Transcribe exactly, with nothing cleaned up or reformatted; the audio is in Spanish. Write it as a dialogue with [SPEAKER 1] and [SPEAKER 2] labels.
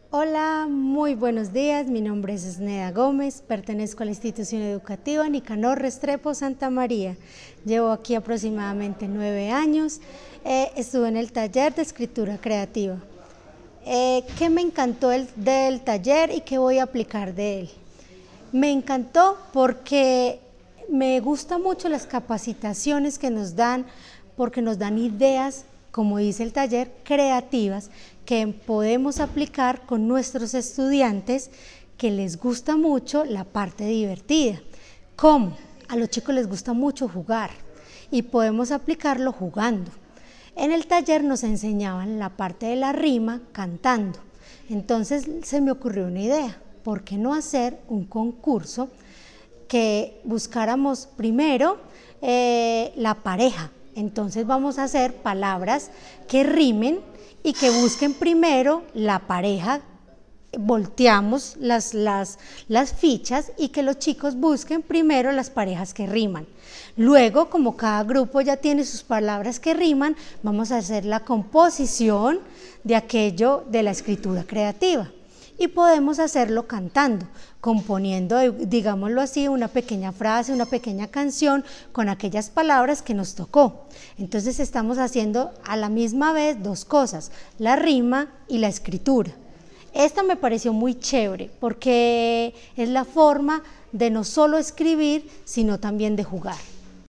[SPEAKER 1] Hola, muy buenos días. Mi nombre es Esneda Gómez, pertenezco a la institución educativa Nicanor Restrepo Santa María. Llevo aquí aproximadamente nueve años. Eh, estuve en el taller de escritura creativa. Eh, ¿Qué me encantó el, del taller y qué voy a aplicar de él? Me encantó porque me gustan mucho las capacitaciones que nos dan, porque nos dan ideas, como dice el taller, creativas, que podemos aplicar con nuestros estudiantes que les gusta mucho la parte divertida. ¿Cómo? A los chicos les gusta mucho jugar y podemos aplicarlo jugando. En el taller nos enseñaban la parte de la rima cantando. Entonces se me ocurrió una idea. ¿Por qué no hacer un concurso que buscáramos primero eh, la pareja? Entonces vamos a hacer palabras que rimen y que busquen primero la pareja. Volteamos las, las, las fichas y que los chicos busquen primero las parejas que riman. Luego, como cada grupo ya tiene sus palabras que riman, vamos a hacer la composición de aquello de la escritura creativa. Y podemos hacerlo cantando, componiendo, digámoslo así, una pequeña frase, una pequeña canción con aquellas palabras que nos tocó. Entonces estamos haciendo a la misma vez dos cosas, la rima y la escritura. Esta me pareció muy chévere porque es la forma de no solo escribir, sino también de jugar.